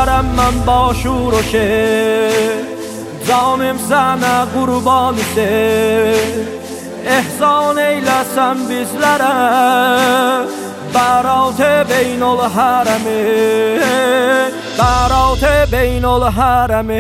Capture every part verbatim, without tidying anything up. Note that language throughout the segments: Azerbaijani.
verəm mən başur o şey, canım sənə qurban ise. İhsan eyləsən bizlərə, bəraat-ı beyn ol hərəmi, bəraat-ı beyn ol hərəmi.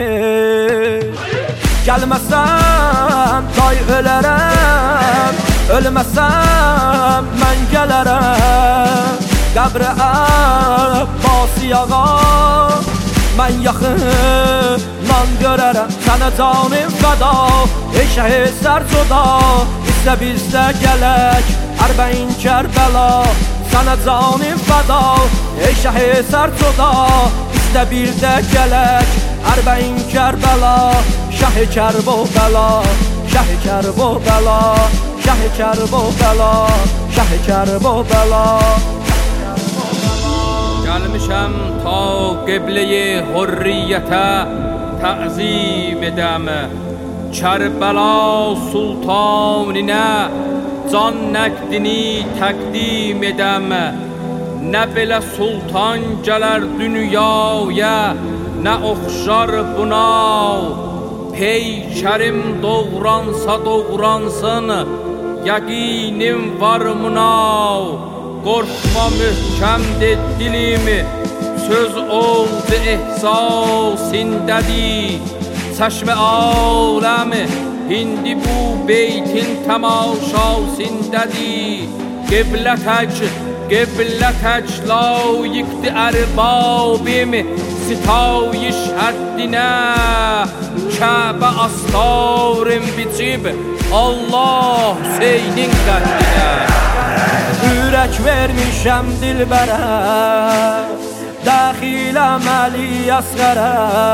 Gəlməsən day ölərəm, ölməsəm mən gələrəm. Qəbr-i Əbbasi ağa mən yaxından görərəm. Sənə canım fəda, ey şəhid sərcoda, istə bizdə gələk ərbəin Kərbəla. Sənə canım fəda, ey şəhid sərcoda, istə birdə gələk ərbəin Kərbəla. Şəh-i Kərbəla, Şəh-i Kərbəla, Şəh-i Kərbəla, Şəh-i Kərbəla. Gəlmişəm ta qiblə-i hürriyyətə təzim edəm, Kərbəla sultanınə can nəqdini təqdim edəm. Nə belə sultan gələr dünyaya, nə oxşar buna. Peykərim doğransa doğransın, yəqinim var buna. Qorxma möhkəmdir dilimi, söz oldu ehsasindədir. Çəşm-i aləmi indi bu beytin təmaşasindədir. Qiblə tək, qiblə tək layiqdir ərbabim, sitayiş həddinə. Kəbə astarım biçib, Allah Hüseynin qəddinə. Ürək vermişəm dilbərə, dəxiləm Əli Əsqərə.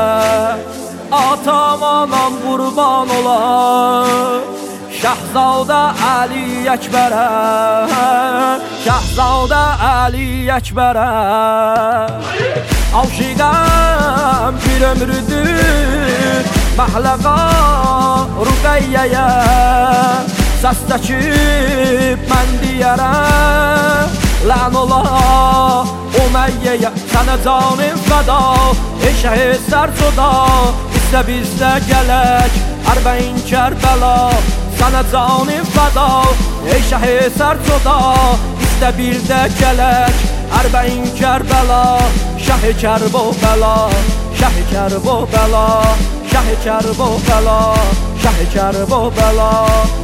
Atam anam qurban olar Şəhzadə Əli Əkbərə, Şəhzadə Əli Əkbərə. Aşiqəm bir ömrüdür məhləqa Ruqəyyəyə. Səs çəkib mən deyərəm, lən ola Uməyyəyə. Sənə canım fəda, ey şəhid sərcoda, istə bizdə gələk ərbəin Kərbəla. Sənə canım fəda, ey şəhid sərcoda, istə birdə gələk ərbəin Kərbəla. Şəh-i Kərbəla, Şəh-i Kərbəla, Şəh-i Kərbəla, Şəh-i Kərbəla.